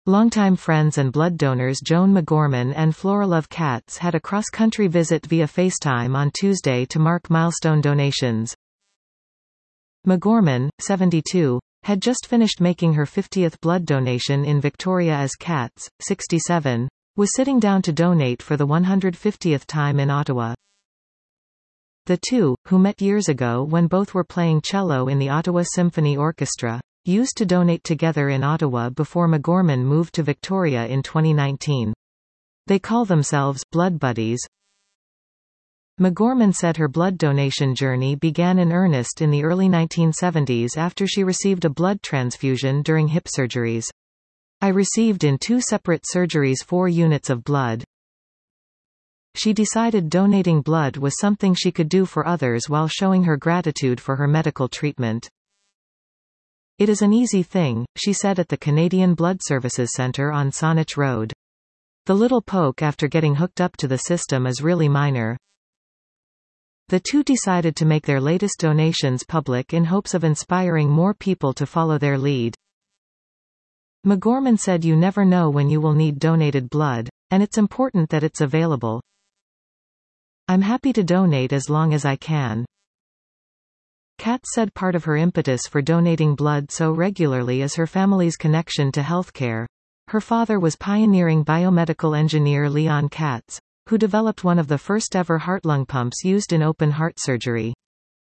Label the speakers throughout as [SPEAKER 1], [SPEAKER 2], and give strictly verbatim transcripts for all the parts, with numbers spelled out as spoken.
[SPEAKER 1] Longtime friends and blood donors Joan McGorman and Flora Love Katz had a cross-country visit via FaceTime on Tuesday to mark milestone donations. McGorman, seventy-two, had just finished making her fiftieth blood donation in Victoria as Katz, sixty-seven, was sitting down to donate for the one hundred fiftieth time in Ottawa. The two, who met years ago when both were playing cello in the Ottawa Symphony Orchestra, used to donate together in Ottawa before McGorman moved to Victoria in twenty nineteen. They call themselves blood buddies. McGorman said her blood donation journey began in earnest in the early nineteen seventies after she received a blood transfusion during hip surgeries. I received in two separate surgeries four units of blood. She decided donating blood was something she could do for others while showing her gratitude for her medical treatment. It is an easy thing, she said at the Canadian Blood Services Centre on Saanich Road. The little poke after getting hooked up to the system is really minor. The two decided to make their latest donations public in hopes of inspiring more people to follow their lead. McGorman said, "You never know when you will need donated blood, and it's important that it's available. I'm happy to donate as long as I can." Katz said part of her impetus for donating blood so regularly is her family's connection to healthcare. Her father was pioneering biomedical engineer Leon Katz, who developed one of the first ever heart-lung pumps used in open heart surgery.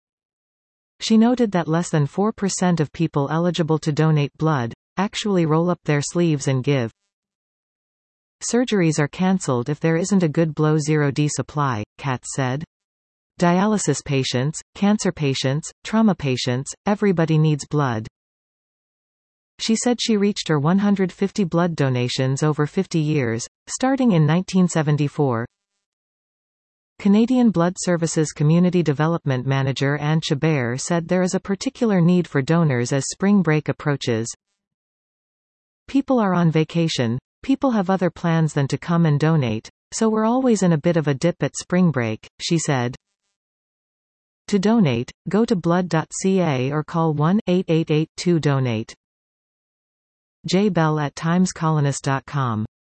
[SPEAKER 1] She noted that less than four percent of people eligible to donate blood actually roll up their sleeves and give. Surgeries are cancelled if there isn't a good below zero D supply, Katz said. Dialysis patients, cancer patients, trauma patients, everybody needs blood. She said she reached her one hundred fifty blood donations over fifty years, starting in nineteen seventy-four. Canadian Blood Services Community Development Manager Anne Chabert said there is a particular need for donors as spring break approaches. People are on vacation, people have other plans than to come and donate, so we're always in a bit of a dip at spring break, she said. To donate, go to blood dot c a or call one eight eight eight two donate. J Bell at times colonist dot com